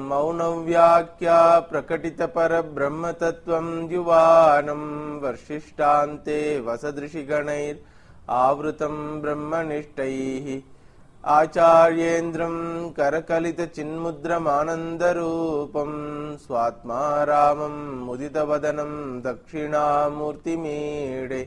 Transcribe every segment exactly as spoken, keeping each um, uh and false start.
मौनव्याख्या प्रकटितपरब्रह्मतत्त्वं युवानं वर्षिष्ठान्ते वसदृशिगणैर् आवृतं ब्रह्मनिष्ठैः आचार्येन्द्रं करकलितचिन्मुद्रमानन्दरूपं स्वात्मारामं मुदितवदनं दक्षिणामूर्तिमीडे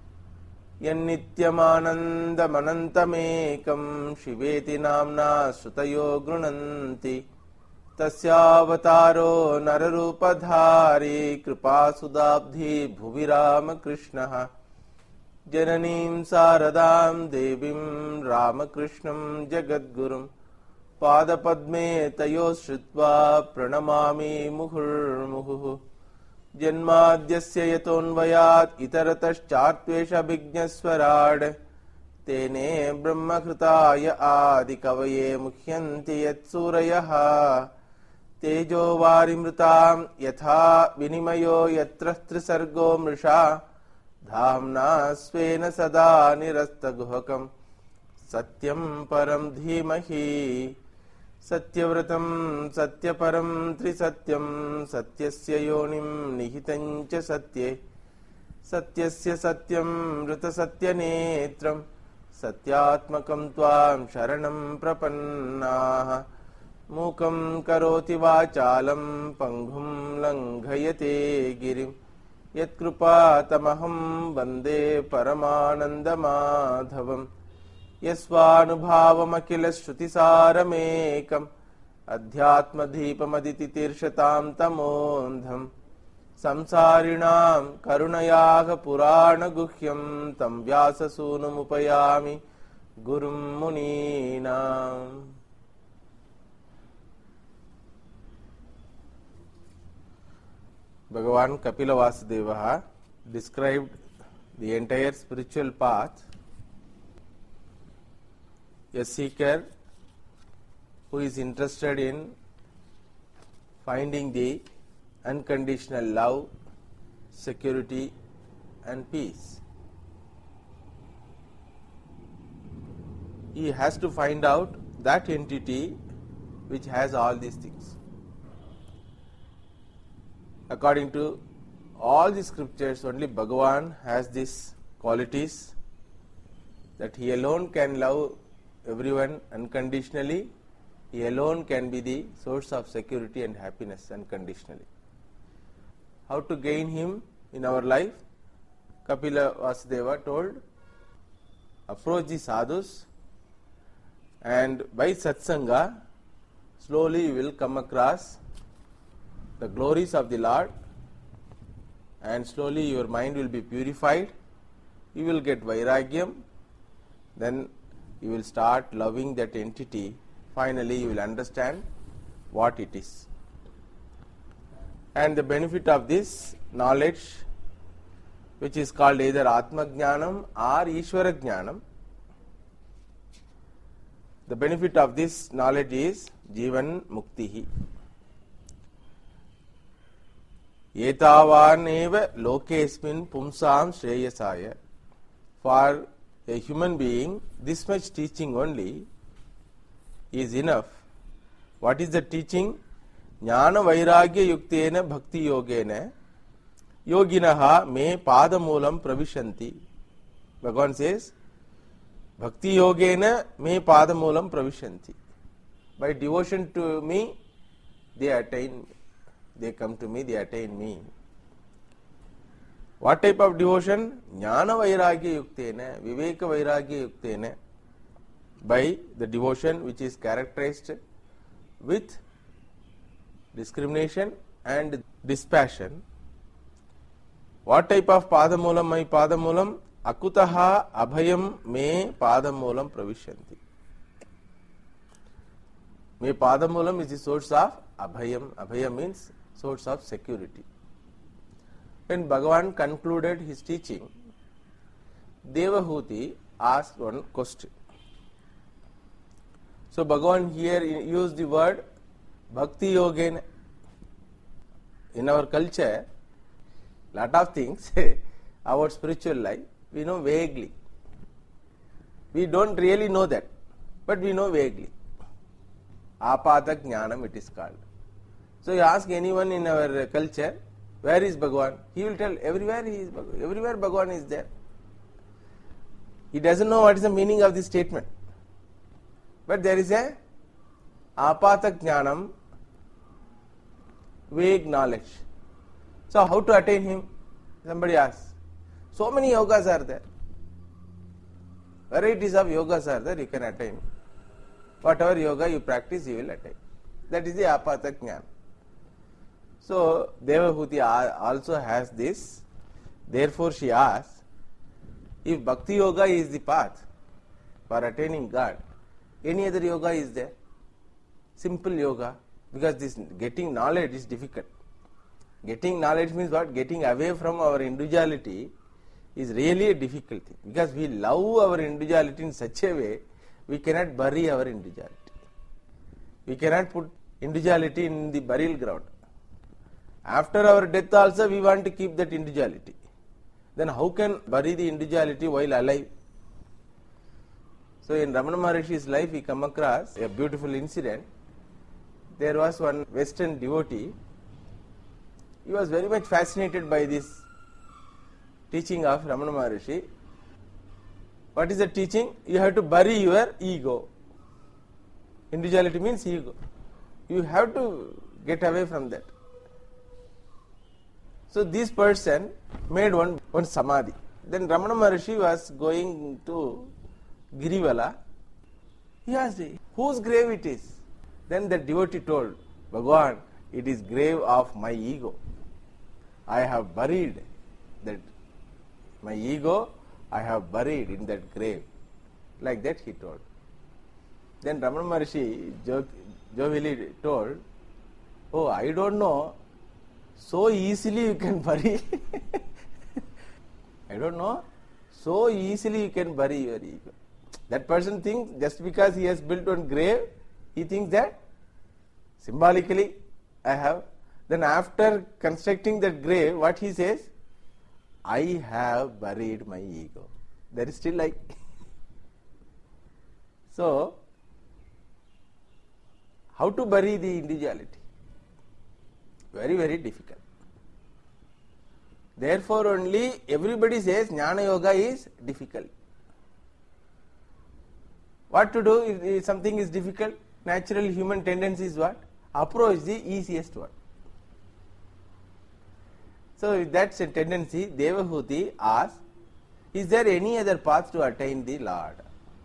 यन्नित्यमानन्दमनन्तमेकं शिवेति नाम्ना श्रुतयो गृह्णन्ति तस्यावतारो नररूपधारी कृपासुदाब्धि भुवि रामकृष्णः जननीं शारदां देवीं रामकृष्णं जगद्गुरुं पादपद्मे तयोः श्रुत्वा प्रणमामि मुहुर्मुहुः जन्माद्यस्य यतोऽन्वयात् इतरतश्चार्त्वेषभिज्ञस्वराड् तेने ब्रह्मकृताय आदिकवये मुह्यन्ति यत्सूरयः तेजो वारिमृतां यथा विनिमयो यत्र त्रिसर्गो मृषा धाम्ना स्वेन सदा निरस्तगुहकं सत्यं परं धीमहि सत्यव्रतं सत्यपरं त्रिसत्यं सत्यस्य योनिं निहितं च सत्ये सत्यस्य सत्यं ऋतसत्यनेत्रं सत्यात्मकं त्वां शरणं प्रपन्नाः मूकं करोति वाचालं पङ्गुं लङ्घयते गिरिं यत्कृपातमहं वन्दे परमानन्दमाधवम् यस्वानुभावमखिलश्रुतिसारमेकम् अध्यात्मदीपमदितितीर्षतां तमोऽन्धम् संसारिणां करुणयाः पुराणगुह्यं तं व्याससूनुमुपयामि गुरुं मुनीनाम्. Bhagavan Kapila Vasudeva described the entire spiritual path. A seeker who is interested in finding the unconditional love, security and peace. He has to find out that entity which has all these things. According to all the scriptures, only Bhagavan has these qualities, that he alone can love everyone unconditionally. He alone can be the source of security and happiness unconditionally. How to gain him in our life? Kapila Vasudeva told, approach the sadhus, and by satsanga slowly you will come across the glories of the Lord, and slowly your mind will be purified. You will get vairagyam, then you will start loving that entity. Finally you will understand what it is. And the benefit of this knowledge, which is called either Atma Jnanam or Ishvara Jnanam, the benefit of this knowledge is Jivan Muktihi. Etavaneva lokesmin pumsam shreyasaya. For a human being, this much teaching only is enough. What is the teaching? Jnana vairagya yuktena bhakti yogena yoginaha me padamulam pravishanti. Bhagavan says, bhakti yogena me padamulam pravishanti. By devotion to me, they attain me. They come to me, they attain me. What type of devotion? Jnana vairagya yuktena, viveka vairagya yuktena. By the devotion which is characterized with discrimination and dispassion. What type of padamulam? My padamulam? Akutaha abhayam me padamulam pravishanti. Me padamulam is the source of abhayam. Abhayam means source of security. When Bhagavan concluded his teaching, Devahuti asked one question. So Bhagavan here used the word bhakti yogena. In our culture, lot of things about spiritual life we know vaguely. We don't really know that, but we know vaguely. Apada jnanam it is called. So you ask anyone in our culture, where is Bhagavan? He will tell, everywhere he is Bhagavan. Everywhere Bhagavan is there. He doesn't know what is the meaning of this statement. But there is a apata jnanam, vague knowledge. So how to attain him? Somebody asks. So many yogas are there. Varieties of yogas are there, you can attain. Whatever yoga you practice, you will attain. That is the apata jnana. So Devahuti also has this. Therefore she asks, if Bhakti Yoga is the path for attaining God, any other yoga is there? Simple yoga, because this getting knowledge is difficult. Getting knowledge means what? Getting away from our individuality is really a difficult thing, because we love our individuality in such a way, we cannot bury our individuality. We cannot put individuality in the burial ground. After our death also we want to keep that individuality. Then how can bury the individuality while alive? So in Ramana Maharishi's life we come across a beautiful incident. There was one Western devotee. He was very much fascinated by this teaching of Ramana Maharishi. What is the teaching? You have to bury your ego. Individuality means ego. You have to get away from that. So this person made one, one samadhi. Then Ramana Maharshi was going to Girivala. He asked, whose grave it is? Then the devotee told, Bhagavan, it is grave of my ego. I have buried that. My ego, I have buried in that grave. Like that he told. Then Ramana Maharshi jovially told, oh, I don't know. So easily you can bury. I don't know. So easily you can bury your ego. That person thinks just because he has built one grave, he thinks that symbolically I have. Then after constructing that grave, what he says? I have buried my ego. There is still like. So, how to bury the individuality? Very, very difficult. Therefore only everybody says Jnana Yoga is difficult. What to do if, if something is difficult? Natural human tendency is what? Approach the easiest one. So if that's a tendency, Devahuti asks, is there any other path to attain the Lord?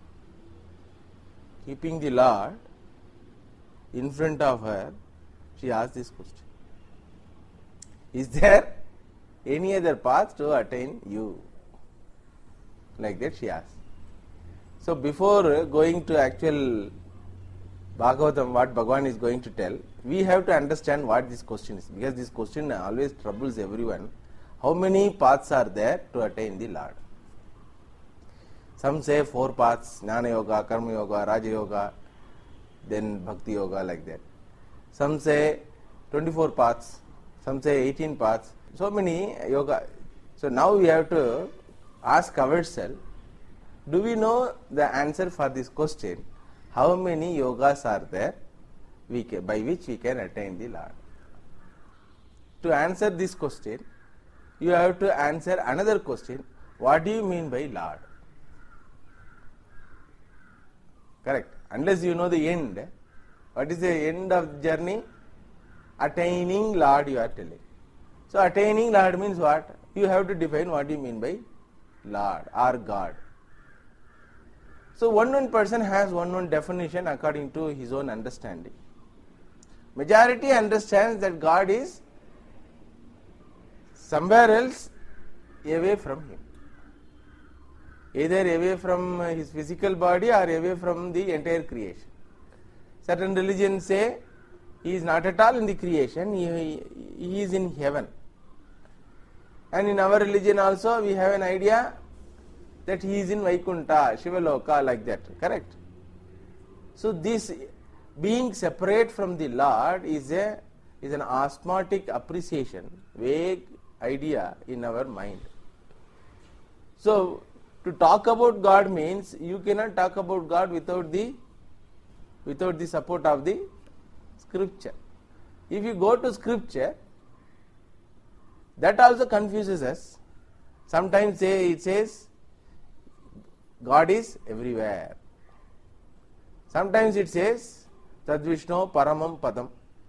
Keeping the Lord in front of her, she asked this question. Is there any other path to attain you? Like that she asked. So before going to actual Bhagavatam, what Bhagavan is going to tell, we have to understand what this question is, because this question always troubles everyone. How many paths are there to attain the Lord? Some say four paths, Jnana Yoga, Karma Yoga, Raja Yoga, then Bhakti Yoga, like that. Some say twenty-four paths, some say eighteen paths, so many yoga. So now we have to ask ourselves, do we know the answer for this question? How many yogas are there we can, by which we can attain the Lord? To answer this question, you have to answer another question. What do you mean by Lord? Correct. Unless you know the end. What is the end of the journey? Attaining Lord you are telling. So attaining Lord means what? You have to define what you mean by Lord or God. So one one person has one one definition according to his own understanding. Majority understands that God is somewhere else away from him. Either away from his physical body or away from the entire creation. Certain religions say he is not at all in the creation, he, he is in heaven. And in our religion also we have an idea that he is in Vaikunta, Shivaloka, like that, correct? So this being separate from the Lord is a is an osmotic appreciation, vague idea in our mind. So to talk about God means you cannot talk about God without the without the support of the scripture. If you go to scripture, that also confuses us. Sometimes say, it says God is everywhere. Sometimes it says Tadvishno Paramam Padam.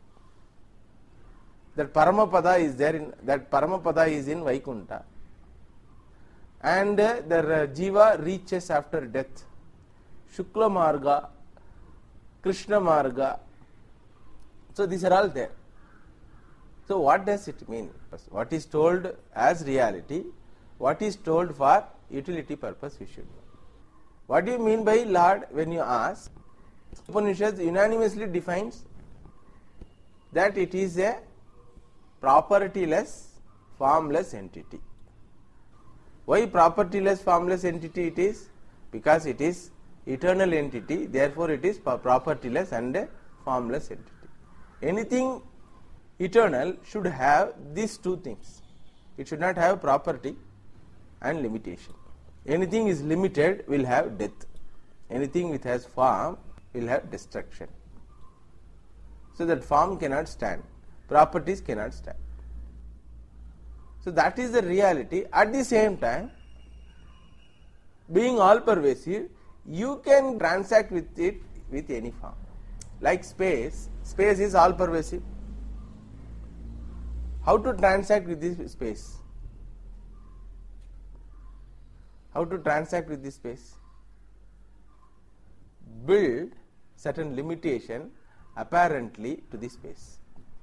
That Paramapada is there in that Paramapada is in Vaikunta. And uh, the uh, Jiva reaches after death. Shukla Marga, Krishna Marga. So these are all there. So what does it mean? What is told as reality, what is told for utility purpose we should know. What do you mean by Lord when you ask? Upanishad unanimously defines that it is a propertyless, formless entity. Why propertyless, formless entity it is? Because it is eternal entity, therefore it is propertyless and a formless entity. Anything eternal should have these two things. It should not have property and limitation. Anything is limited will have death. Anything which has form will have destruction. So that form cannot stand. Properties cannot stand. So that is the reality. At the same time, being all pervasive, you can transact with it with any form. Like space, space is all pervasive. How to transact with this space? How to transact with this space? Build certain limitation apparently to this space.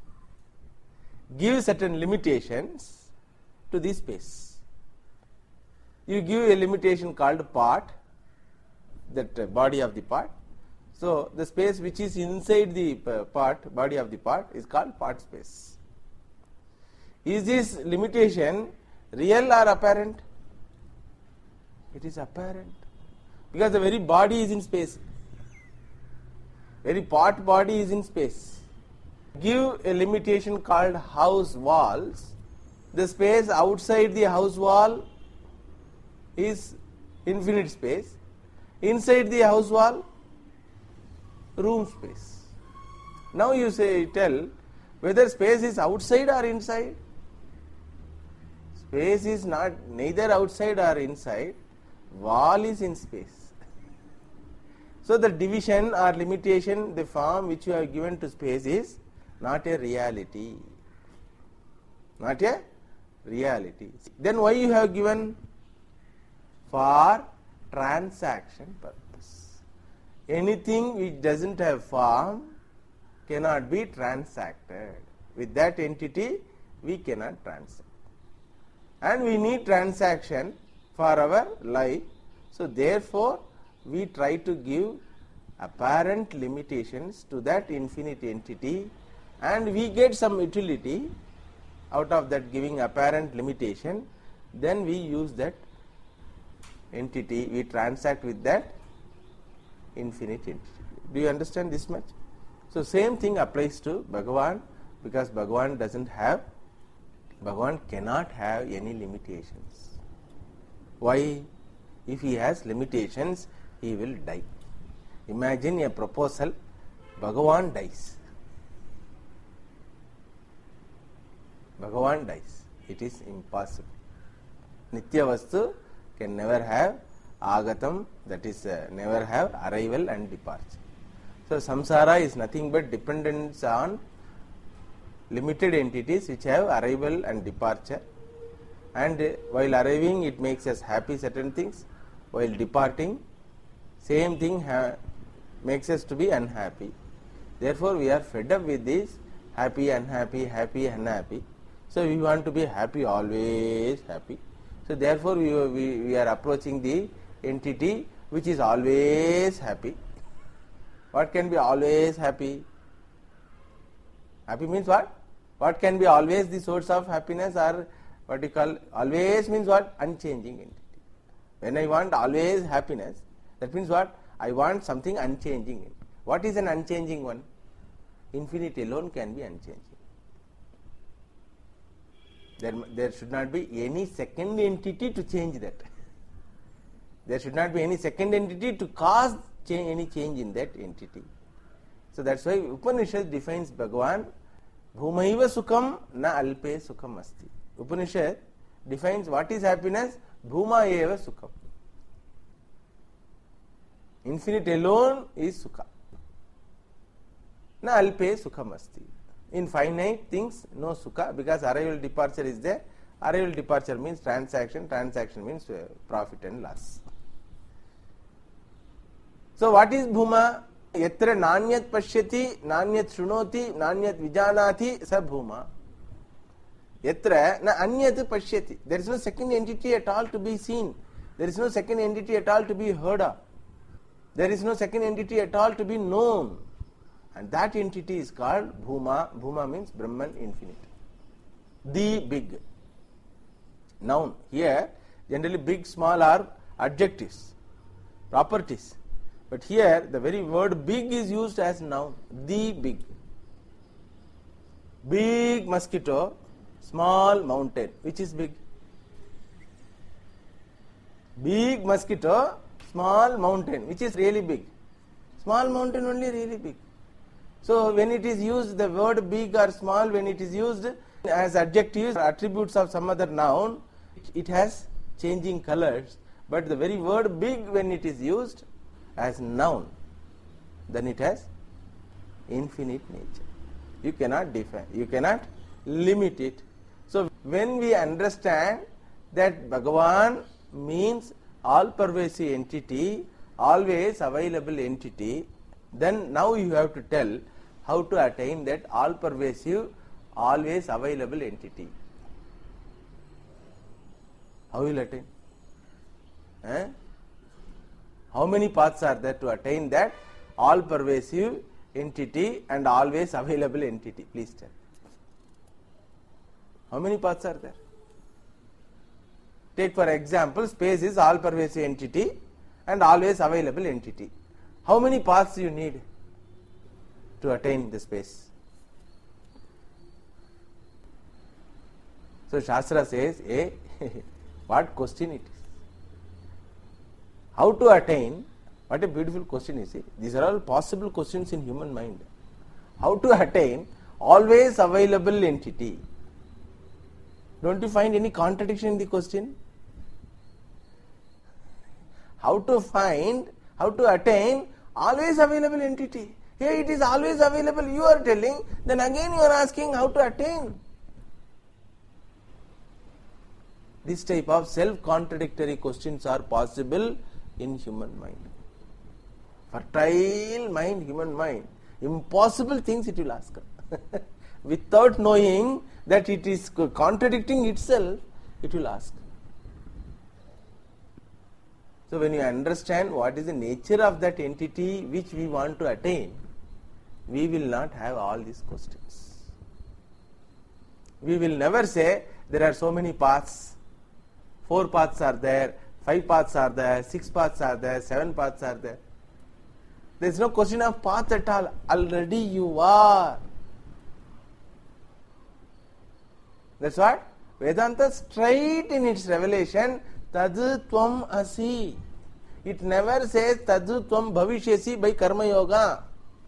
Give certain limitations to this space. You give a limitation called part, that uh, body of the part. So the space which is inside the uh, part, body of the part, is called part space. Is this limitation real or apparent? It is apparent, because the very body is in space. Very part body is in space. Give a limitation called house walls. The space outside the house wall is infinite space. Inside the house wall, room space. Now you say, tell whether space is outside or inside. Space is not neither outside or inside. Wall is in space. So the division or limitation, the form which you have given to space is not a reality. Not a reality. Then why you have given? For transaction purpose. Anything which doesn't have form cannot be transacted. With that entity we cannot transact. And we need transaction for our life. So therefore we try to give apparent limitations to that infinite entity, and we get some utility out of that giving apparent limitation. Then we use that entity, we transact with that infinite entity. Do you understand this much? So same thing applies to Bhagavan, because Bhagavan doesn't have, Bhagavan cannot have any limitations. Why? If he has limitations, he will die. Imagine a proposal, Bhagavan dies. Bhagavan dies. It is impossible. Nitya Vastu can never have Agatam, that is uh, never have arrival and departure. So samsara is nothing but dependence on limited entities which have arrival and departure, and uh, while arriving it makes us happy certain things, while departing same thing ha- makes us to be unhappy. Therefore we are fed up with this happy, unhappy, happy, unhappy. So we want to be happy, always happy. So therefore we, we, we are approaching the entity which is always happy. What can be always happy? Happy means what? What can be always the source of happiness, or what you call always means what? Unchanging entity. When I want always happiness, that means what? I want something unchanging. What is an unchanging one? Infinity alone can be unchanging. There, there should not be any second entity to change that. There should not be any second entity to cause change, any change in that entity. So that's why Upanishad defines Bhagavan Bhumaiva sukham na alpe sukham asti. Upanishad defines what is happiness. Bhuma eva sukham. Infinite alone is sukha. Na alpe sukham asti. In finite things, no sukha, because arrival departure is there. Arrival departure means transaction. Transaction means uh, profit and loss. So what is bhuma? Yatra nanyat pashyati, nanyat shrunoti, nanyat vijanati, sa bhuma. Yatra na anyat pashyati. There is no second entity at all to be seen. There is no second entity at all to be heard of. There is no second entity at all to be known. And that entity is called bhuma. Bhuma means Brahman, infinite. The big. Noun. Here, generally big, small are adjectives, properties. But here, the very word big is used as noun. The big. Big mosquito, small mountain. Which is big? Big mosquito, small mountain. Which is really big? Small mountain only really big. So when it is used, the word big or small, when it is used as adjectives or attributes of some other noun, it has changing colors. But the very word big, when it is used as noun, then it has infinite nature. You cannot define, you cannot limit it. So when we understand that Bhagavan means all-pervasive entity, always available entity, then now you have to tell how to attain that all-pervasive, always available entity. How will you attain? Eh? How many paths are there to attain that all-pervasive entity and always available entity? Please tell. How many paths are there? Take for example, space is all-pervasive entity and always available entity. How many paths you need to attain the space? So Shastra says, eh, what question it is? How to attain? What a beautiful question is it? These are all possible questions in human mind. How to attain always available entity? Don't you find any contradiction in the question? How to find, how to attain always available entity? Here it is always available, you are telling, then again you are asking how to attain. This type of self-contradictory questions are possible in human mind. Fertile mind, human mind. Impossible things it will ask. Without knowing that it is contradicting itself, it will ask. So when you understand what is the nature of that entity which we want to attain, we will not have all these questions. We will never say there are so many paths, four paths are there, five paths are there, six paths are there, seven paths are there. There is no question of path at all. Already you are. That's what Vedanta straight in its revelation, Tadu Tvam Asi. It never says Tadu Tvam Bhavishyasi by Karma Yoga.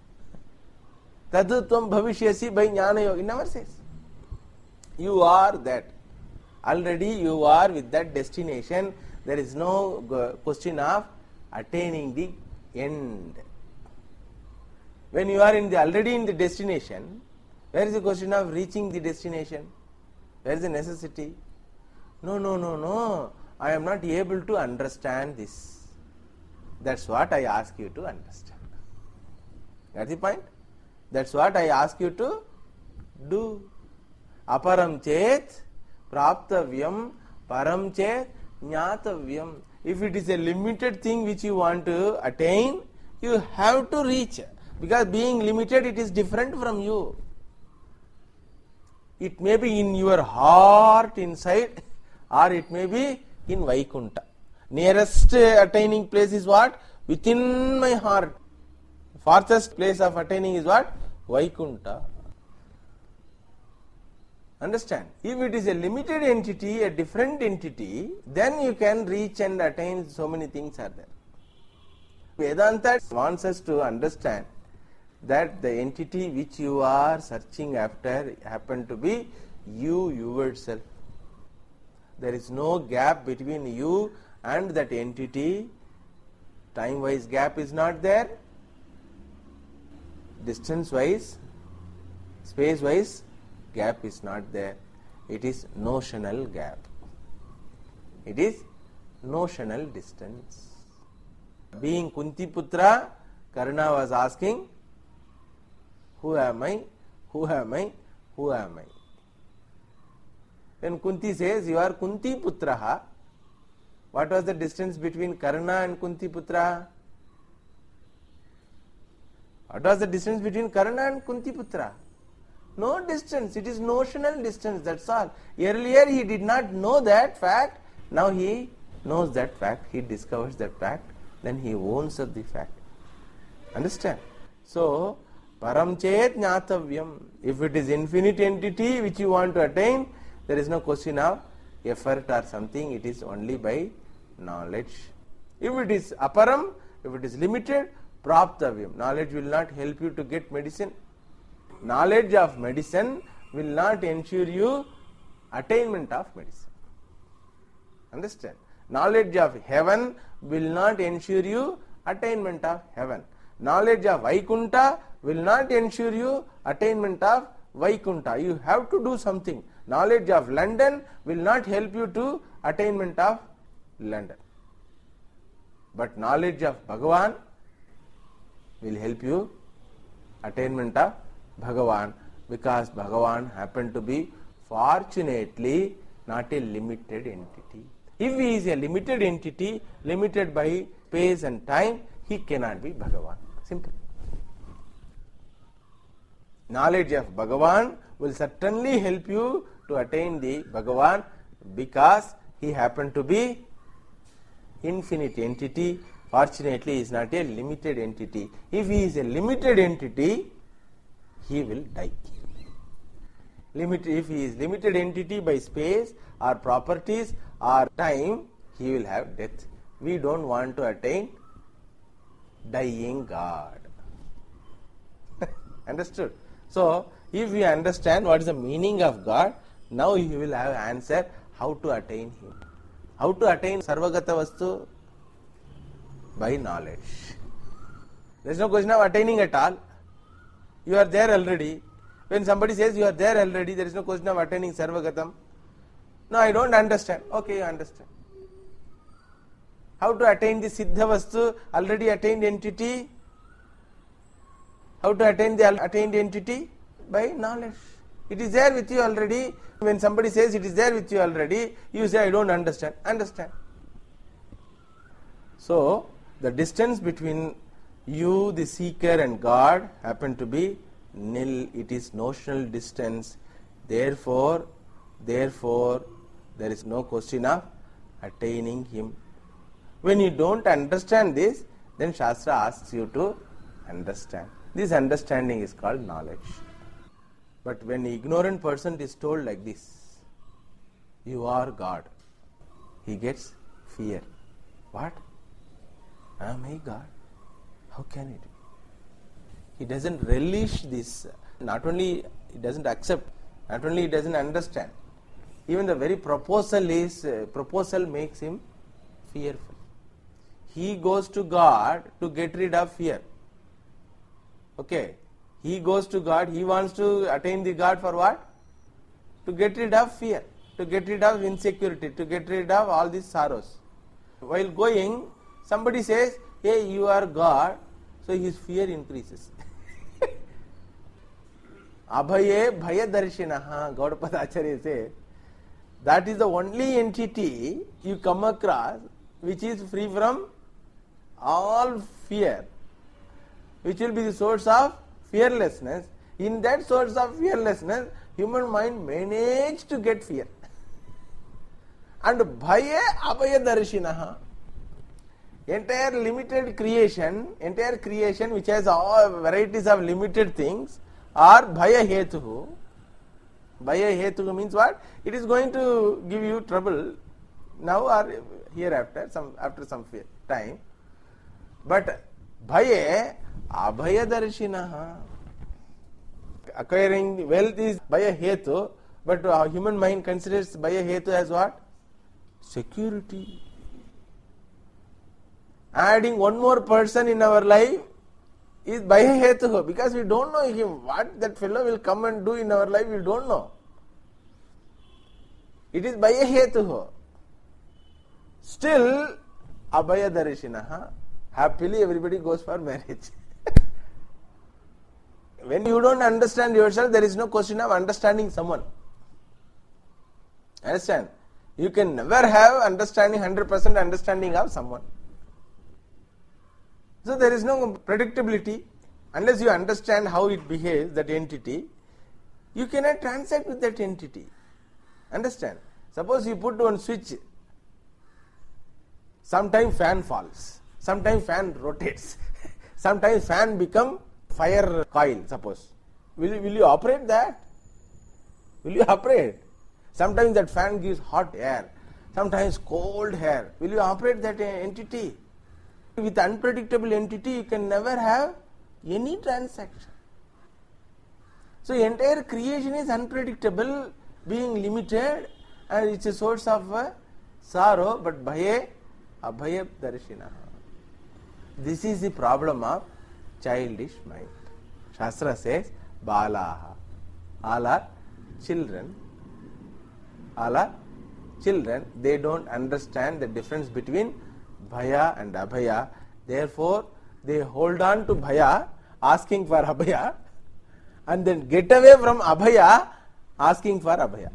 Tadu Tvam Bhavishyasi by Jnana Yoga. It never says. You are that. Already you are with that destination. There is no question of attaining the end. When you are in the already in the destination, where is the question of reaching the destination? Where is the necessity? No, no, no, no. I am not able to understand this. That's what I ask you to understand. That's the point. That's what I ask you to do. Aparam chet praptavyam param chet jnatavyam. If it is a limited thing which you want to attain, you have to reach. Because being limited, it is different from you. It may be in your heart inside, or it may be in Vaikunta. Nearest attaining place is what? Within my heart. Farthest place of attaining is what? Vaikunta. Understand? If it is a limited entity, a different entity, then you can reach and attain so many things are there. Vedanta wants us to understand that the entity which you are searching after happen to be you yourself. There is no gap between you and that entity. Time-wise gap is not there. Distance-wise, space-wise gap is not there. It is notional gap. It is notional distance. Being Kunti Putra, Karna was asking, who am I? Who am I? Who am I? When Kunti says, you are Kunti Putraha, what was the distance between Karna and Kunti Putra? What was the distance between Karna and Kunti Putra? No distance. It is notional distance, that's all. Earlier he did not know that fact. Now he knows that fact. He discovers that fact. Then he owns up the fact. Understand? So, Param chet jnatavyam. If it is infinite entity which you want to attain, there is no question of effort or something. It is only by knowledge. If it is aparam, if it is limited, praptavyam. Knowledge will not help you to get medicine. Knowledge of medicine will not ensure you attainment of medicine. Understand? Knowledge of heaven will not ensure you attainment of heaven. Knowledge of Vaikunta will not ensure you attainment of Vaikunta. You have to do something. Knowledge of London will not help you to attainment of London. But knowledge of Bhagavan will help you attainment of Bhagavan, because Bhagavan happened to be fortunately not a limited entity. If he is a limited entity, limited by space and time, he cannot be Bhagavan. Simple. Knowledge of Bhagavan will certainly help you to attain the Bhagavan, because he happened to be infinite entity. Fortunately, he is not a limited entity. If he is a limited entity, he will die. Limit, if he is limited entity by space or properties or time, he will have death. We don't want to attain dying God. Understood? So, if we understand what is the meaning of God, now you will have answer how to attain him. How to attain Sarvagata Vastu? By knowledge. There is no question of attaining at all. You are there already. When somebody says you are there already, there is no question of attaining Sarvagatam. No, I don't understand. Okay, you understand. How to attain the Siddha Vastu, already attained entity? How to attain the attained entity? By knowledge. It is there with you already. When somebody says it is there with you already, you say I don't understand. Understand. So, the distance between you, the seeker, and God happen to be nil. It is notional distance. Therefore, therefore, there is no question of attaining him. When you don't understand this, then Shastra asks you to understand. This understanding is called knowledge. But when an ignorant person is told like this, you are God, he gets fear. What? Am I God? How can it be? He doesn't relish this. Not only he doesn't accept, not only he doesn't understand, even the very proposal is uh, proposal makes him fearful. He goes to God to get rid of fear. Okay, he goes to God, he wants to attain the God for what? To get rid of fear, to get rid of insecurity, to get rid of all these sorrows. While going, somebody says, hey, you are God, so his fear increases. Abhaye Bhaya Darshinaha, Gaudapada Acharya says, that is the only entity you come across which is free from all fear, which will be the source of fearlessness. In that source of fearlessness, human mind managed to get fear. And Bhaya Abhaya Darshinaha, entire limited creation, entire creation which has all varieties of limited things, are Bhaya Hetuhu. Bhaya Hetuhu means what? It is going to give you trouble now or hereafter, some after some time. But Bhaya Abhayadarshinaha. Acquiring wealth is Bhaya Hetu, but our human mind considers Bhaya Hetu as what? Security. Adding one more person in our life is Bhaya Hetu, because we don't know him. What that fellow will come and do in our life, we don't know. It is Bhaya Hetu. Still, Abhayadarshinaha. Happily everybody goes for marriage. When you don't understand yourself, there is no question of understanding someone. Understand? You can never have understanding, one hundred percent understanding of someone. So there is no predictability. Unless you understand how it behaves, that entity, you cannot transact with that entity. Understand? Suppose you put one switch, sometimes fan falls, sometimes fan rotates, sometimes fan become fire coil, suppose. Will, will you operate that? Will you operate? Sometimes that fan gives hot air, sometimes cold air. Will you operate that entity? With unpredictable entity, you can never have any transaction. So entire creation is unpredictable, being limited, and it's a source of uh, sorrow, but bhaye, abhaya darshinaha. This is the problem of childish mind. Shastra says, balaha. All are children. All are children. They don't understand the difference between bhaya and abhaya. Therefore, they hold on to bhaya, asking for abhaya, and then get away from abhaya, asking for abhaya.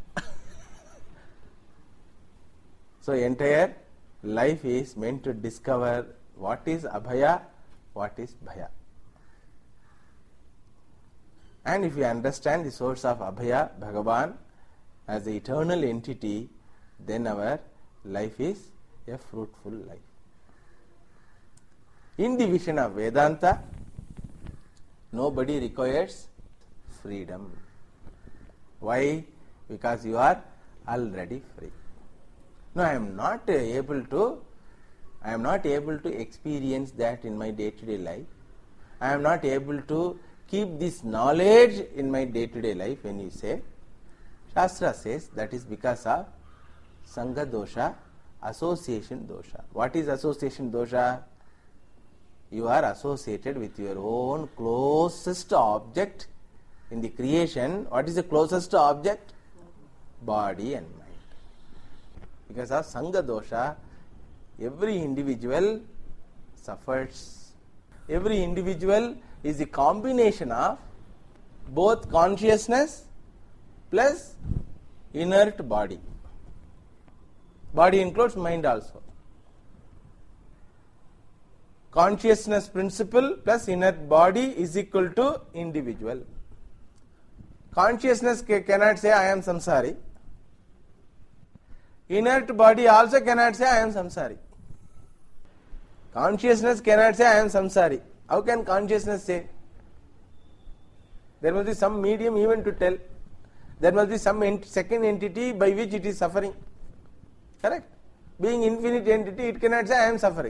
So, entire life is meant to discover what is abhaya, what is bhaya. And if you understand the source of abhaya, Bhagavan, as the eternal entity, then our life is a fruitful life. In the vision of Vedanta, nobody requires freedom. Why? Because you are already free. No, I am not able to, I am not able to experience that in my day-to-day life. I am not able to keep this knowledge in my day-to-day life. When you say, Shastra says that is because of Sangha dosha, association dosha. What is association dosha? You are associated with your own closest object in the creation. What is the closest object? Body and mind. Because of Sangha dosha, every individual suffers. Every individual is the combination of both consciousness plus inert body. Body includes mind also. Consciousness principle plus inert body is equal to individual. Consciousness cannot say I am samsari. Inert body also cannot say I am samsari. Consciousness cannot say I am samsari. How can consciousness say? There must be some medium even to tell. There must be some ent- second entity by which it is suffering. Correct? Being infinite entity, it cannot say I am suffering.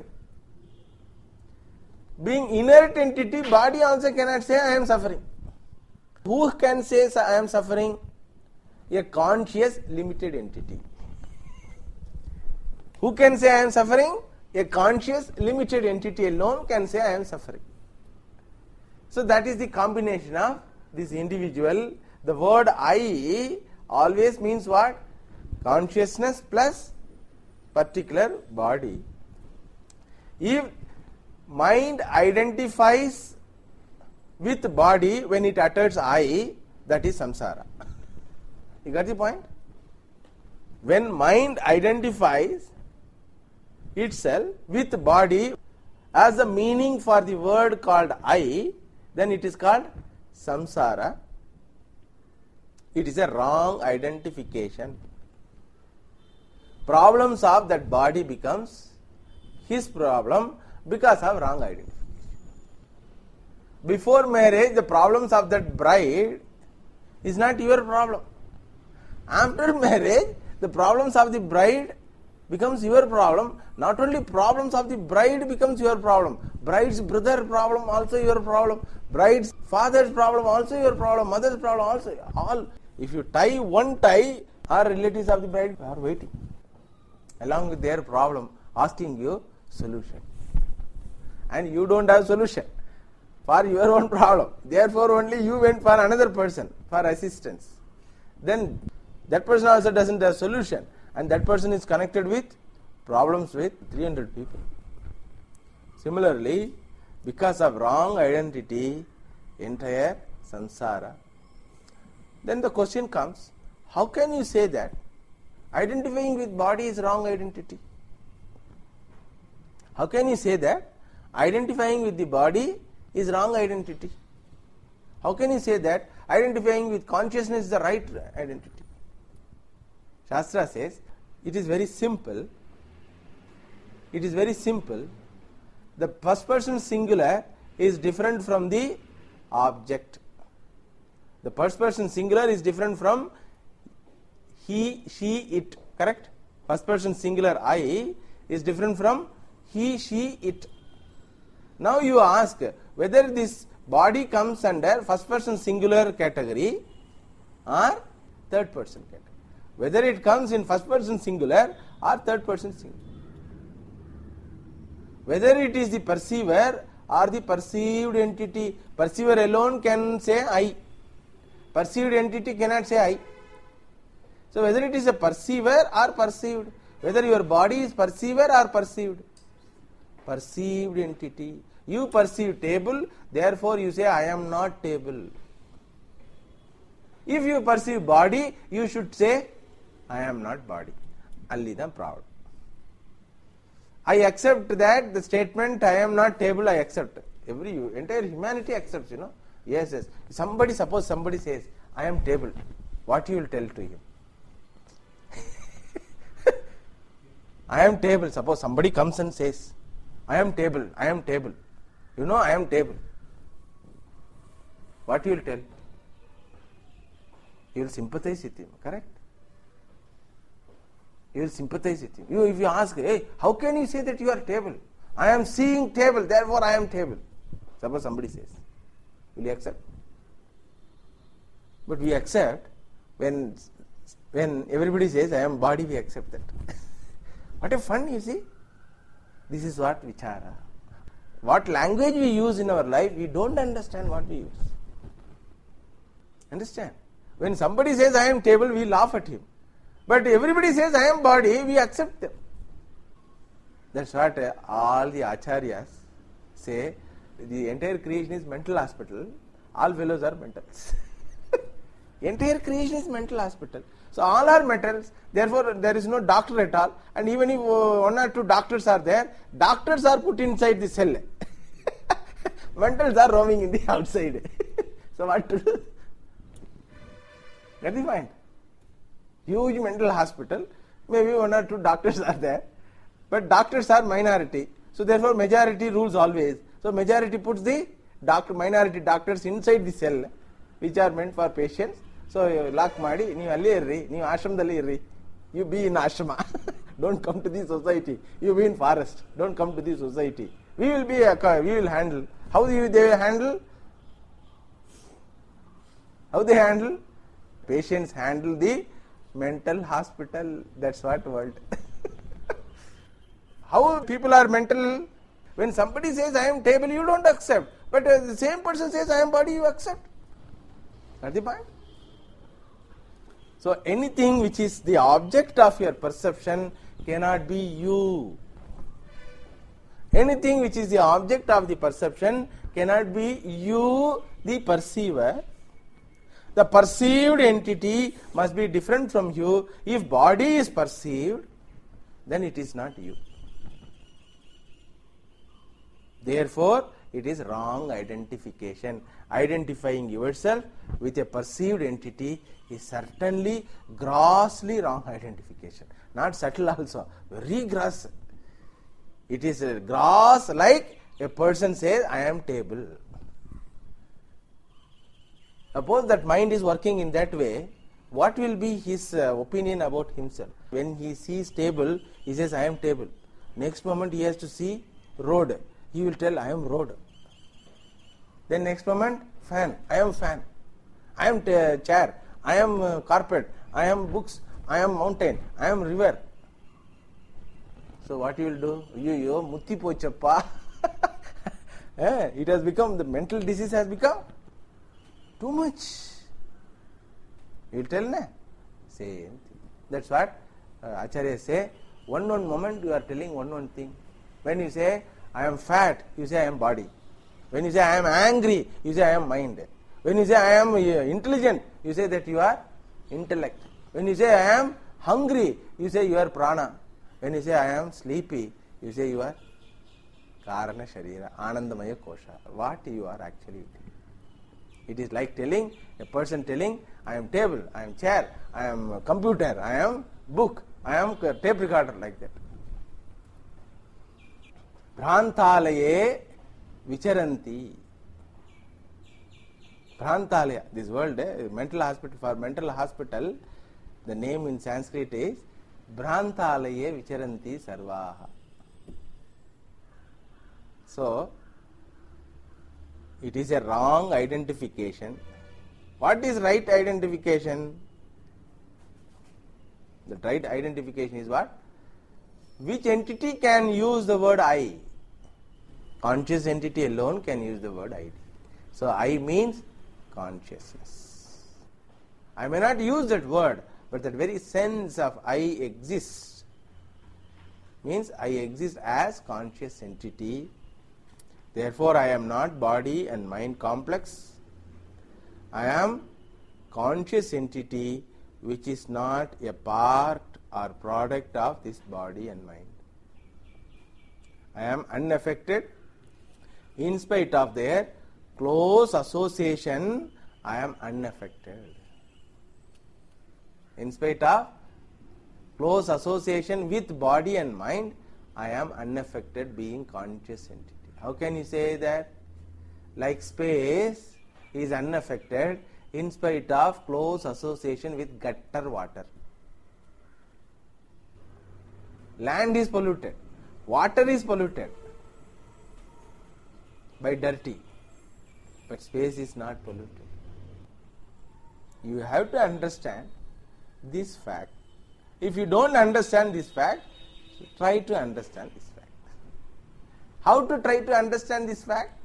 Being inert entity, body also cannot say I am suffering. Who can say I am suffering? A conscious limited entity. Who can say I am suffering? A conscious limited entity alone can say I am suffering. So that is the combination of this individual. The word I always means what? Consciousness plus particular body. If mind identifies with body when it utters I, that is samsara. You got the point? When mind identifies itself with body as the meaning for the word called I, then it is called samsara. It is a wrong identification. Problems of that body becomes his problem because of wrong identification. Before marriage, the problems of that bride is not your problem. After marriage, the problems of the bride becomes your problem. Not only problems of the bride becomes your problem, bride's brother problem also your problem, bride's father's problem also your problem, mother's problem also. All, if you tie one tie, our relatives of the bride are waiting along with their problem, asking you solution. And you don't have solution for your own problem. Therefore only you went for another person for assistance. Then that person also doesn't have solution, and that person is connected with problems with three hundred people. Similarly, because of wrong identity, entire samsara. Then the question comes, how can you say that identifying with body is wrong identity? How can you say that identifying with the body is wrong identity? How can you say that identifying with consciousness is the right identity? Shastra says, it is very simple. It is very simple. The first person singular is different from the object. The first person singular is different from he, she, it. Correct? First person singular I is different from he, she, it. Now you ask whether this body comes under first person singular category or third person category. Whether it comes in first person singular or third person singular. Whether it is the perceiver or the perceived entity. Perceiver alone can say I. Perceived entity cannot say I. So whether it is a perceiver or perceived. Whether your body is perceiver or perceived. Perceived entity. You perceive table, therefore you say I am not table. If you perceive body, you should say I am not body. Allidam proud. I accept that the statement I am not table, I accept. Every entire humanity accepts, you know. Yes, yes. Somebody, suppose somebody says I am table. What you will tell to him? I am table. Suppose somebody comes and says I am table, I am table. You know I am table. What you will tell? You will sympathize with him, correct? You will sympathize with him. You, if you ask, hey, how can you say that you are table? I am seeing table, therefore I am table. Suppose somebody says. Will you accept? But we accept when, when everybody says I am body, we accept that. What a fun, you see. This is what vichara. What language we use in our life, we don't understand what we use. Understand? When somebody says I am table, we laugh at him. But everybody says I am body, we accept them. That's what uh, all the acharyas say. The entire creation is mental hospital. All fellows are mentals. Entire creation is mental hospital. So all are mentals. Therefore, there is no doctor at all. And even if uh, one or two doctors are there, doctors are put inside the cell. Mentals are roaming in the outside. So what to do? Get the point? Huge mental hospital. Maybe one or two doctors are there. But doctors are minority. So therefore majority rules always. So majority puts the doctor, minority doctors inside the cell, which are meant for patients. So lock ಮಾಡಿ ನೀವು ಅಲ್ಲೇ ಇರ್ರಿ, ನೀವು ಆಶ್ರಮದಲ್ಲಿ ಇರ್ರಿ. You be in ashrama. Don't come to the society. You be in forest. Don't come to the society. We will be, we will handle. How do you, they will handle? How they handle? Patients handle the mental hospital. That's what world. How people are mental? When somebody says I am table, you don't accept. But uh, the same person says I am body, you accept. That's the point. So anything which is the object of your perception cannot be you. Anything which is the object of the perception cannot be you, the perceiver. The perceived entity must be different from you. If body is perceived, then it is not you. Therefore, it is wrong identification. Identifying yourself with a perceived entity is certainly grossly wrong identification. Not subtle also, very gross. It is a gross, like a person says, I am table. Suppose that mind is working in that way, what will be his uh, opinion about himself? When he sees table, he says, I am table. Next moment he has to see road. He will tell, I am road. Then next moment, fan. I am fan. I am t- chair. I am uh, carpet. I am books. I am mountain. I am river. So what you will do? You, you, mutti pochappa. It has become, the mental disease has become too much. You will tell, na? Same thing. That's what uh, Acharya say. One one moment you are telling one one thing. When you say, I am fat, you say I am body. When you say I am angry, you say I am mind. When you say I am uh, intelligent, you say that you are intellect. When you say I am hungry, you say you are prana. When you say I am sleepy, you say you are karana sharira, anandamaya kosha. What you are actually doing? It is like telling, a person telling, I am table, I am chair, I am computer, I am book, I am tape recorder, like that. Bhrantalaye vicharanti. Bhrantalaya, this word, eh, mental hospital, for mental hospital, the name in Sanskrit is Bhrantalaye vicharanti sarvaha. So, it is a wrong identification. What is right identification? The right identification is what? Which entity can use the word I? Conscious entity alone can use the word I. So, I means consciousness. I may not use that word, but that very sense of I exists means I exist as conscious entity. Therefore, I am not body and mind complex. I am conscious entity which is not a part or product of this body and mind. I am unaffected. In spite of their close association, I am unaffected. In spite of close association with body and mind, I am unaffected, being conscious entity. How can you say that? Like space is unaffected in spite of close association with gutter water. Land is polluted. Water is polluted by dirty. But space is not polluted. You have to understand this fact. If you don't understand this fact, try to understand this fact. How to try to understand this fact?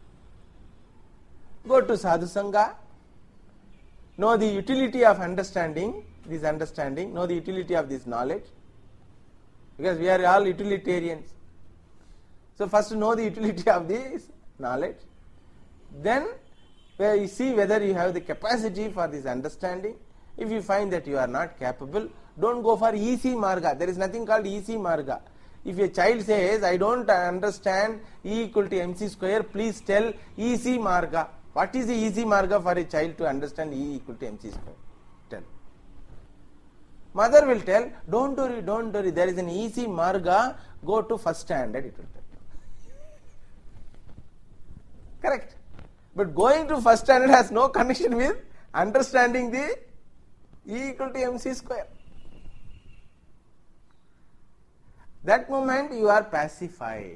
Go to Sadhu Sangha, know the utility of understanding, this understanding, know the utility of this knowledge, because we are all utilitarians. So first know the utility of this knowledge, then where you see whether you have the capacity for this understanding. If you find that you are not capable, don't go for easy marga. There is nothing called easy marga. If a child says, I don't understand E equal to mc square, please tell easy marga. What is the easy marga for a child to understand E equal to mc square? Tell. Mother will tell, don't worry, don't worry, there is an easy marga, go to first standard, it will tell. Correct. But going to first standard has no connection with understanding the E equal to mc square. That moment you are pacified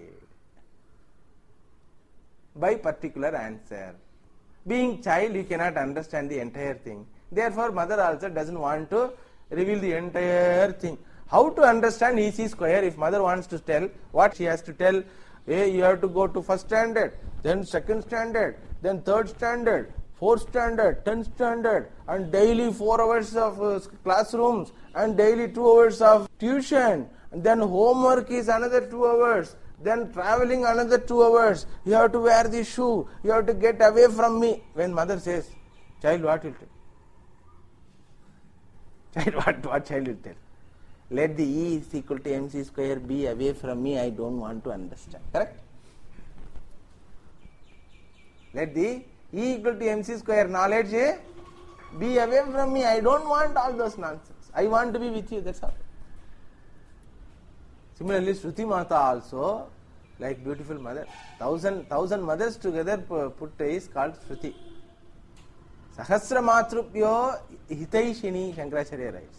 by particular answer. Being child, you cannot understand the entire thing. Therefore, mother also doesn't want to reveal the entire thing. How to understand E C square? If mother wants to tell, what she has to tell? Hey, you have to go to first standard, then second standard, then third standard, fourth standard, tenth standard, and daily four hours of uh, classrooms, and daily two hours of tuition, and then homework is another two hours, then traveling another two hours, you have to wear the shoe, you have to get away from me. When mother says, child, what will tell? Child, what, what child will tell? Let the E is equal to mc square be away from me, I don't want to understand. Correct? Let the E equal to mc square knowledge be away from me, I don't want all those nonsense. I want to be with you, that's all. Similarly, Shruti Mata also, like beautiful mother, thousand thousand mothers together put is called Shruti. Sahasra Matrupyo Hitaishini, Shankaracharya writes.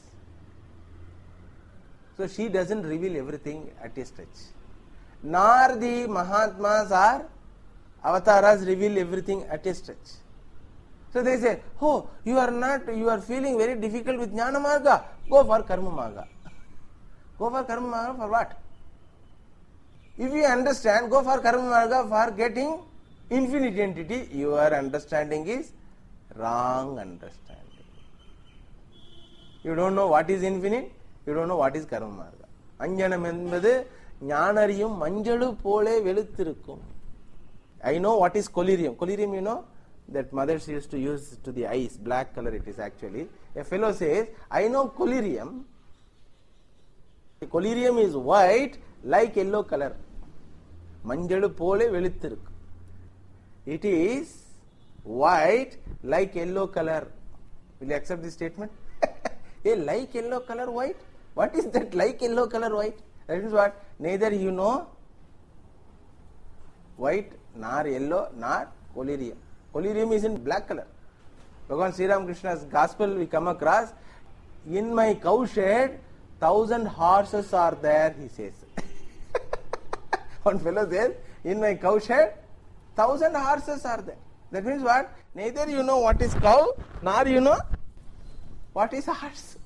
So she doesn't reveal everything at a stretch. Nor the Mahatmas or avatars reveal everything at a stretch. So they say, oh, you are not, you are feeling very difficult with Jnana Marga, go for Karma Marga. Go for Karma Marga for what? If you understand, go for Karma Marga for getting infinite entity, your understanding is wrong understanding. You don't know what is infinite, you don't know what is Karma Marga. Anjanam என்பது ஞானறியும் மஞ்சளு போலே வெளுத்திருக்கும். I know what is collyrium. Collyrium, you know, that mothers used to use to the eyes, black color it is actually. A fellow says, I know collyrium. Collyrium is white like yellow color. Manjalu pole velithirukku. It is white like yellow color. Will you accept this statement? A like yellow color white? What is that like yellow color white? That means what? Neither you know white nor yellow nor collyrium. Collyrium is in black color. Bhagavan Sri Ramakrishna's gospel we come across, in my cowshed thousand horses are there, he says. One fellow says, in my cowshed thousand horses are there. That means what? Neither you know what is cow nor you know what is horse.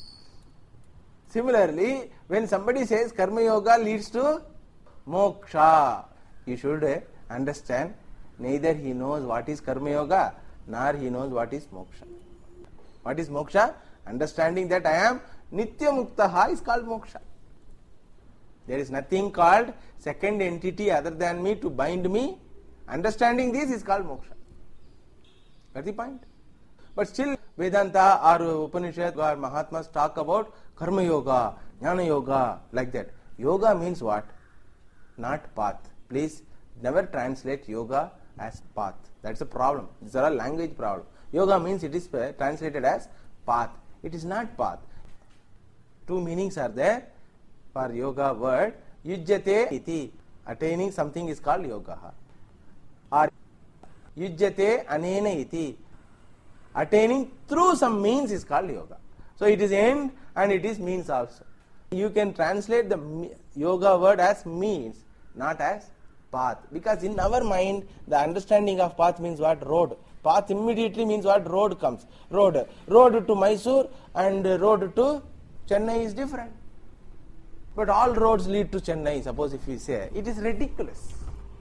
Similarly, when somebody says Karma Yoga leads to moksha, you should understand neither he knows what is Karma Yoga nor he knows what is moksha. What is moksha? Understanding that I am Nitya Muktaha is called moksha. There is nothing called second entity other than me to bind me. Understanding this is called moksha. That's the point. But still Vedanta or Upanishad or Mahatmas talk about Karma Yoga, Jnana Yoga, like that. Yoga means what? Not path. Please never translate yoga as path. That's a problem. These are a language problem. Yoga means it is translated as path. It is not path. Two meanings are there for yoga word. Yujjate iti. Attaining something is called yoga. Or yujjate anena iti. Attaining through some means is called yoga. So it is end and it is means also. You can translate the yoga word as means, not as path. Because in our mind, the understanding of path means what? Road. Path immediately means what? Road comes. Road. Road to Mysore and road to Chennai is different. But all roads lead to Chennai, suppose if we say. It is ridiculous.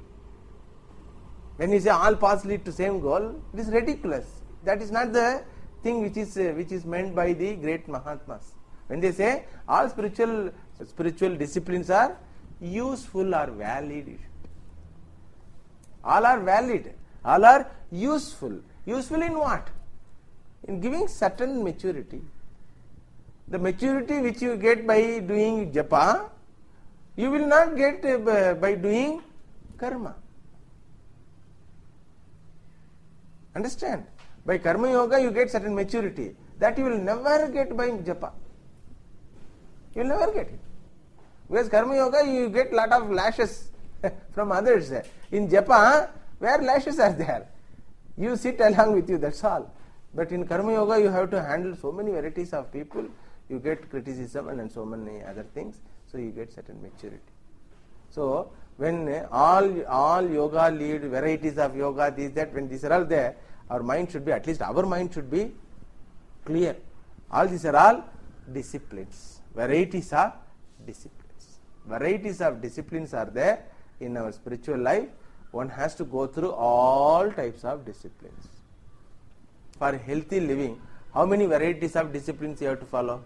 When we say all paths lead to same goal, it is ridiculous. That is not the thing which is uh, which is meant by the great Mahatmas. When they say all spiritual spiritual disciplines are useful or valid. All are valid. All are useful. Useful in what? In giving certain maturity. The maturity which you get by doing japa, you will not get uh, by doing karma. Understand? By karma yoga you get certain maturity. That you will never get by japa. You will never get it. Because karma yoga you get lot of lashes from others. In japa, where lashes are there? You sit along with you, that's all. But in karma yoga you have to handle so many varieties of people. You get criticism and, and so many other things. So you get certain maturity. So when all all yoga lead, varieties of yoga, this, that, when these are all there, our mind should be, at least our mind should be clear. All these are all disciplines. Varieties of disciplines. Varieties of disciplines are there in our spiritual life. One has to go through all types of disciplines. For healthy living, how many varieties of disciplines you have to follow?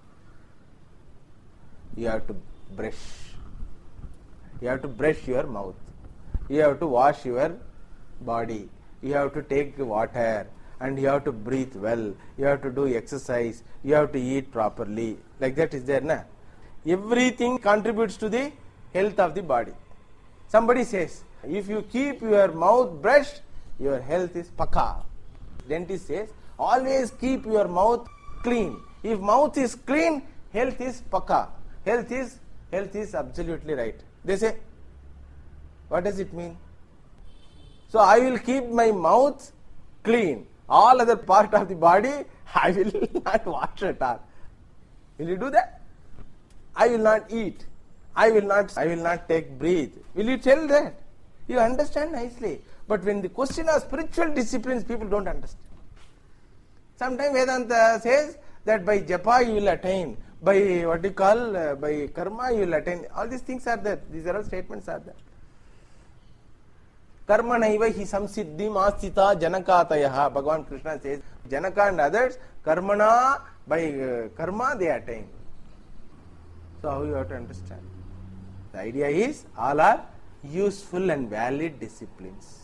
You have to brush. You have to brush your mouth. You have to wash your body. You have to take water. And you have to breathe well. You have to do exercise. You have to eat properly. Like that is there, na? Everything contributes to the health of the body. Somebody says, if you keep your mouth brushed, your health is paka. Dentist says, always keep your mouth clean. If mouth is clean, health is paka. Health is health is absolutely right. They say, what does it mean? So I will keep my mouth clean. all other part of the body, I will not wash at all. Will you do that? I will not eat. I will not, I will not take breathe. Will you tell that? You understand nicely. But when the question of spiritual disciplines, people don't understand. Sometimes Vedanta says that by japa you will attain, by what you call, uh, by karma you will attain. All these things are there. These are all statements are there. Karma naiva hi samsiddhi mastita janakatayaha. Bhagavan Krishna says, Janaka and others, karmana, by uh, karma they attain. So how you have to understand? The idea is, all are useful and valid disciplines.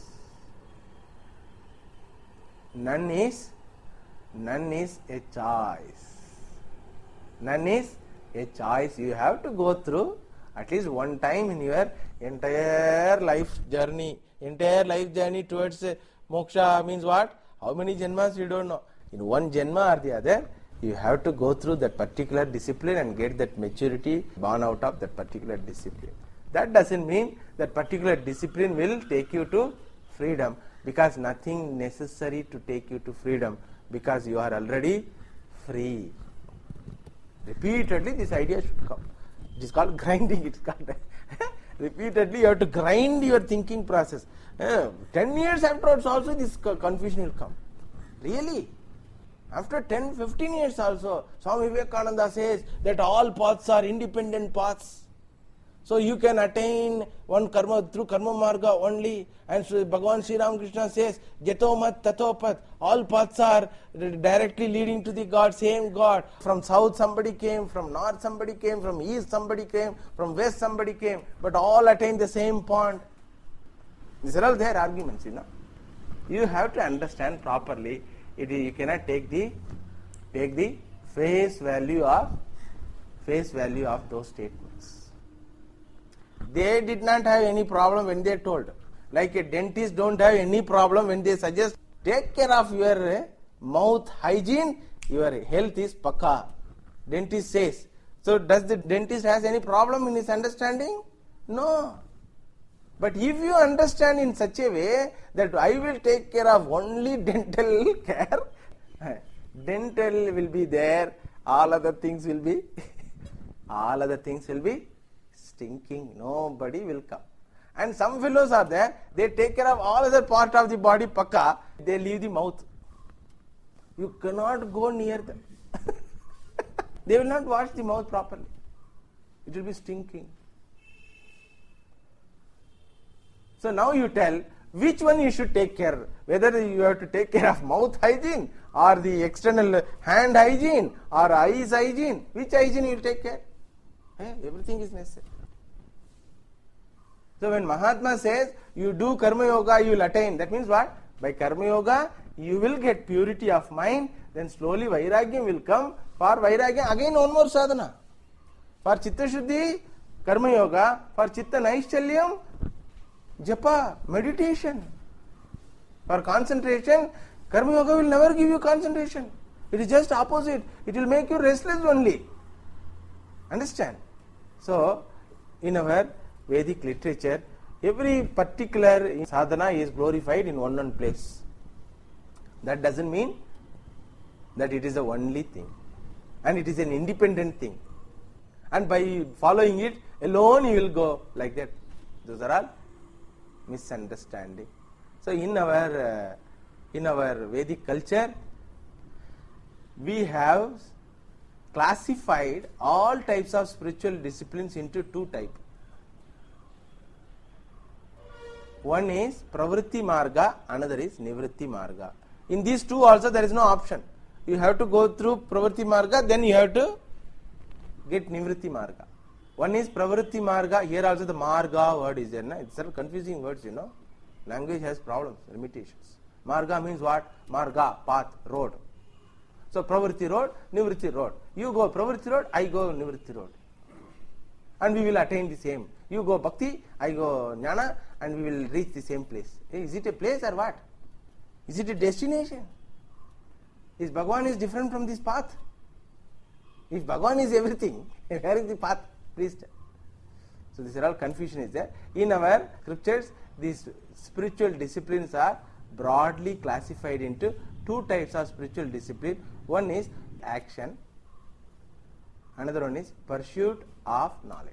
None is, none is a choice. None is a choice. You have to go through at least one time in your entire life journey. Entire life journey towards uh, moksha means what? How many janmas you don't know. In one janma or the other, you have to go through that particular discipline and get that maturity born out of that particular discipline. That doesn't mean that particular discipline will take you to freedom, because nothing necessary to take you to freedom, because you are already free. Repeatedly this idea should come. It is called grinding. It's called repeatedly you have to grind your thinking process. Uh, ten years afterwards also this confusion will come. Really? After ten, fifteen years also, Swami Vivekananda says that all paths are independent paths. So you can attain one karma through karma marga only. And so Bhagavan Sri Ramakrishna says, Jato mat tato path. All paths are directly leading to the God, same God. From south somebody came, from north somebody came, from east somebody came, from west somebody came, but all attain the same point. These are all their arguments, you know. You have to understand properly. It is, you cannot take the take the face value of face value of those statements. They did not have any problem when they told. Like a dentist don't have any problem when they suggest take care of your uh, mouth hygiene, your health is pakka. Dentist says. So does the dentist has any problem in his understanding? No. But if you understand in such a way that I will take care of only dental care, dental will be there, all other things will be, all other things will be stinking. Nobody will come. And some fellows are there, they take care of all other part of the body pakka, they leave the mouth. You cannot go near them. They will not wash the mouth properly. It will be stinking. So now you tell which one you should take care, whether you have to take care of mouth hygiene or the external hand hygiene or eyes hygiene. Which hygiene you will take care? Hey, everything is necessary. So when Mahatma says you do karma yoga, you will attain. That means what? By karma yoga, you will get purity of mind. Then slowly vairagyam will come. For vairagyam, again one more sadhana. For chitta shuddhi, karma yoga. For chitta naishchalyam, japa, meditation. For concentration, karma yoga will never give you concentration. It is just opposite. It will make you restless only. Understand? So, in our Vedic literature, every particular sadhana is glorified in one one place. That doesn't mean that it is the only thing. And it is an independent thing. And by following it alone you will go like that. Those are all misunderstanding. So in our uh, in our Vedic culture, we have classified all types of spiritual disciplines into two types. One is pravritti marga, another is nivritti marga. In these two also there is no option. You have to go through pravritti marga, then you have to get nivritti marga. One is pravritti marga. Here also the marga word is there. Na? It's a confusing words, you know. Language has problems, limitations. Marga means what? Marga, path, road. So pravritti road, nivritti road. You go pravritti road, I go nivritti road. And we will attain the same. You go bhakti, I go jnana, and we will reach the same place. Is it a place or what? Is it a destination? Is Bhagavan is different from this path? If Bhagavan is everything, where is the path? Please tell. So this is all confusion is there. In our scriptures, these spiritual disciplines are broadly classified into two types of spiritual discipline. One is action, another one is pursuit of knowledge.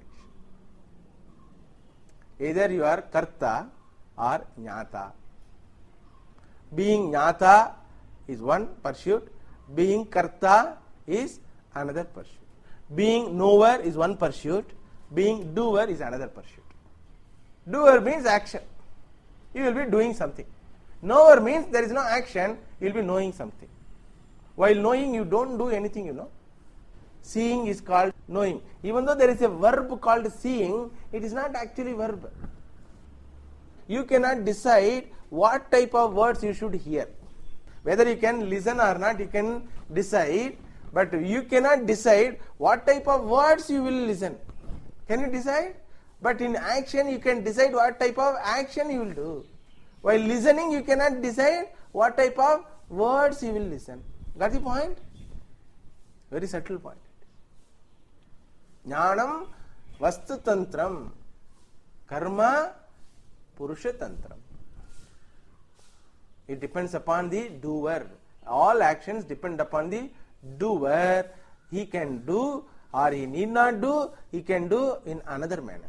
Either you are karta or jnata. Being jnata is one pursuit, being karta is another pursuit. Being knower is one pursuit, being doer is another pursuit. Doer means action. You will be doing something. Knower means there is no action, you will be knowing something. While knowing, you don't do anything, you know. Seeing is called knowing. Even though there is a verb called seeing, it is not actually verb. You cannot decide what type of words you should hear. Whether you can listen or not, you can decide, but you cannot decide what type of words you will listen. Can you decide? But in action, you can decide what type of action you will do. While listening, you cannot decide what type of words you will listen. Got the point? Very subtle point. Jnanam vastu tantram, karma purusha tantram. It depends upon the doer. All actions depend upon the doer. He can do or he need not do, he can do in another manner.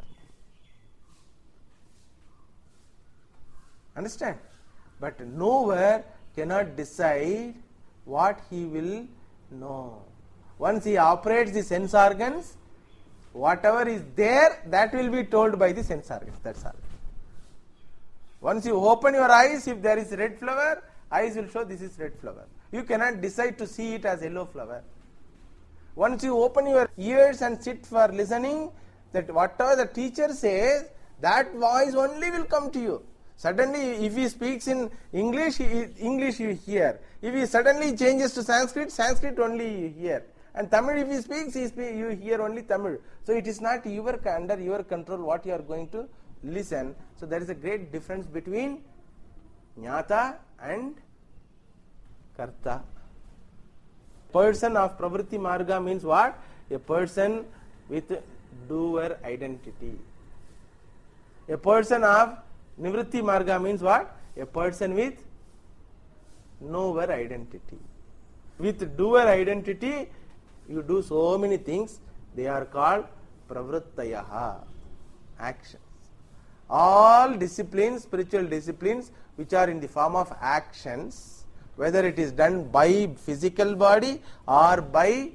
Understand? But knower cannot decide what he will know. Once he operates the sense organs, whatever is there, that will be told by the sense organs. That's all. Once you open your eyes, if there is red flower, eyes will show this is red flower. You cannot decide to see it as yellow flower. Once you open your ears and sit for listening, that whatever the teacher says, that voice only will come to you. Suddenly, if he speaks in English, he, English you hear. If he suddenly changes to Sanskrit, Sanskrit only you hear. And Tamil, if he speaks, he speak, you hear only Tamil. So it is not your under your control what you are going to listen. So there is a great difference between jnata and karta. Person of pravritti marga means what? A person with doer identity. A person of nivritti marga means what? A person with knower identity. With doer identity, you do so many things. They are called pravrittayaha, actions. All disciplines, spiritual disciplines, which are in the form of actions, whether it is done by physical body or by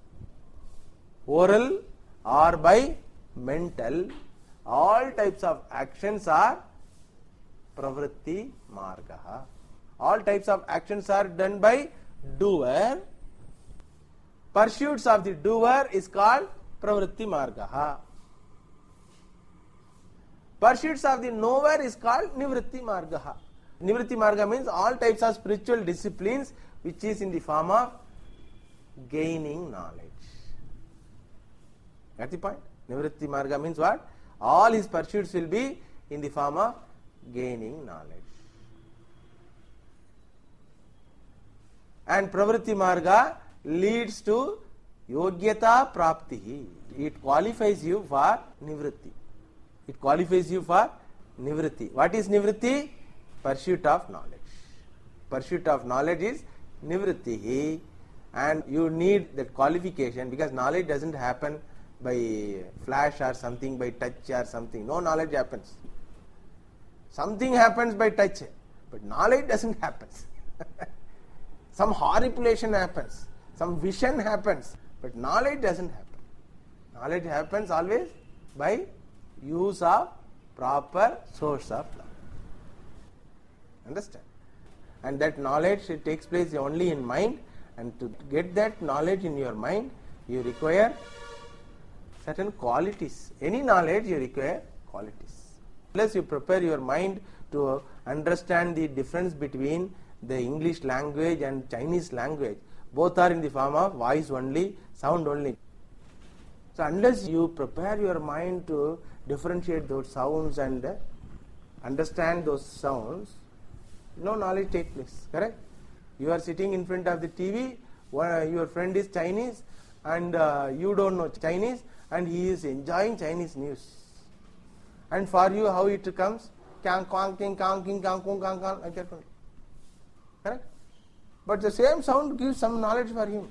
oral or by mental, all types of actions are pravritti marga. All types of actions are done by doer. Pursuits of the doer is called pravritti marga. Pursuits of the knower is called nivritti marga. Nivritti marga means all types of spiritual disciplines which is in the form of gaining knowledge. Got the point? Nivritti marga means what? All his pursuits will be in the form of gaining knowledge. And pravritti marga leads to yogyata prapti. It qualifies you for nivritti. It qualifies you for nivritti. What is nivritti? Pursuit of knowledge. Pursuit of knowledge is nivritti, and you need that qualification because knowledge doesn't happen by flash or something, by touch or something. No knowledge happens. Something happens by touch, but knowledge doesn't happen. Some horripilation happens, some vision happens, but knowledge doesn't happen. Knowledge happens always by use of proper source of knowledge. Understand? And that knowledge, it takes place only in mind, and to get that knowledge in your mind, you require certain qualities. Any knowledge, you require qualities. Unless you prepare your mind to understand the difference between the English language and Chinese language, both are in the form of voice only, sound only. So unless you prepare your mind to differentiate those sounds and understand those sounds, no knowledge takes place. Correct? You are sitting in front of the T V, your friend is Chinese and uh, you don't know Chinese, and he is enjoying Chinese news. And for you, how it comes? Kang, kang, king, kang, king, kang, kung, kang, kang, like that only. Correct? but the same sound gives some knowledge for him.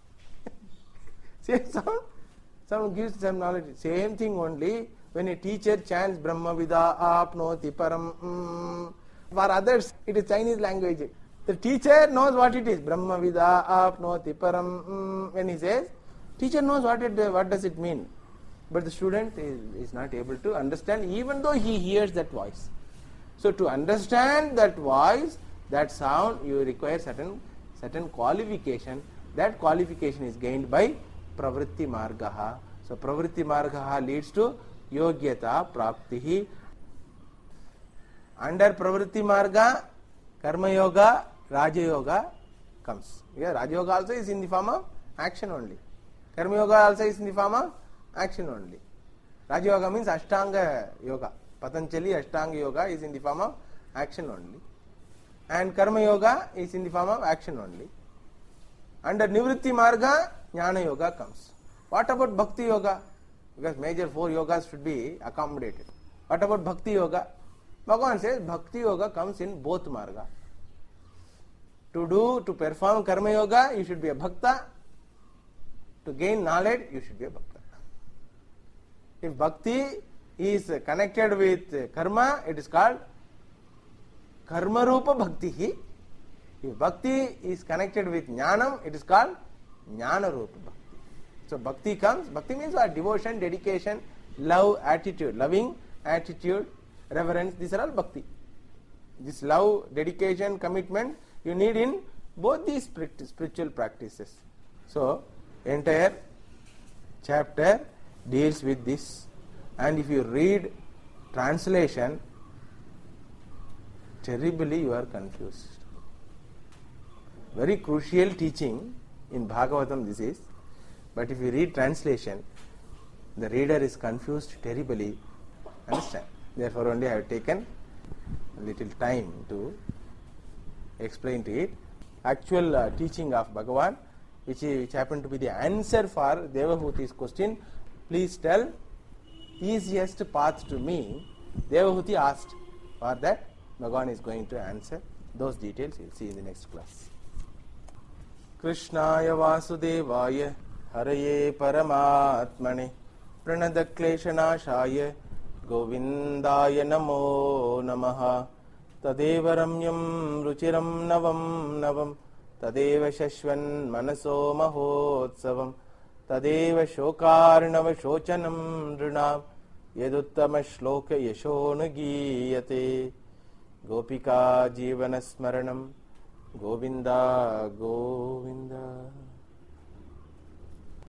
Same sound, sound gives some knowledge. Same thing only when a teacher chants Brahma Vida Apnoti Param. Mm, for others, it is Chinese language. The teacher knows what it is. Brahma Vida Apnoti Param. Mm, when he says, teacher knows what it what does it mean. But the student is, is not able to understand even though he hears that voice. So to understand that voice, that sound, you require certain certain qualification. That qualification is gained by Pravritti Margaha. So Pravritti Margaha leads to Yogyata Praptihi. Under Pravritti Marga, Karma Yoga, Raja Yoga comes. Yeah, Raja Yoga also is in the form of action only. Karma Yoga also is in the form of action only. Raja Yoga means Ashtanga Yoga. Patanjali Ashtanga Yoga is in the form of action only. And Karma Yoga is in the form of action only. Under Nivritti Marga, Jnana Yoga comes. What about Bhakti Yoga? Because major four yogas should be accommodated. What about Bhakti Yoga? Bhagavan says Bhakti Yoga comes in both Marga. To do, to perform Karma Yoga, you should be a Bhakta. To gain knowledge, you should be a Bhakta. If Bhakti is connected with Karma, it is called Karma Rupa Bhakti. If Bhakti is connected with Jnanam, it is called Jnana Rupa Bhakti. So Bhakti comes, Bhakti means what? Devotion, dedication, love, attitude, loving, attitude, reverence, these are all Bhakti. This love, dedication, commitment, you need in both these spiritual practices. So, entire chapter deals with this, and if you read translation, terribly you are confused. Very crucial teaching in Bhagavatam this is, but if you read translation, the reader is confused terribly. Understand? Therefore only I have taken a little time to explain to it. Actual uh, teaching of Bhagavan, which, is, which happened to be the answer for Devahuti's question. Please tell easiest path to me. Devahuti asked. For that, Bhagavan is going to answer. Those details you will see in the next class. Krishnaya Vasudevaya Haraye Paramatmane Pranadakleshanashaya Govindaya Namo Namaha Tadeva Ramyam Ruchiram Navam Navam Tadeva Shashvan Manaso Mahotsavam Tadeva Shokarnava Shochanam Nrunam Yaduttama Shloka Yashonagiyate Gopika Jivana Smaranam Govinda Govinda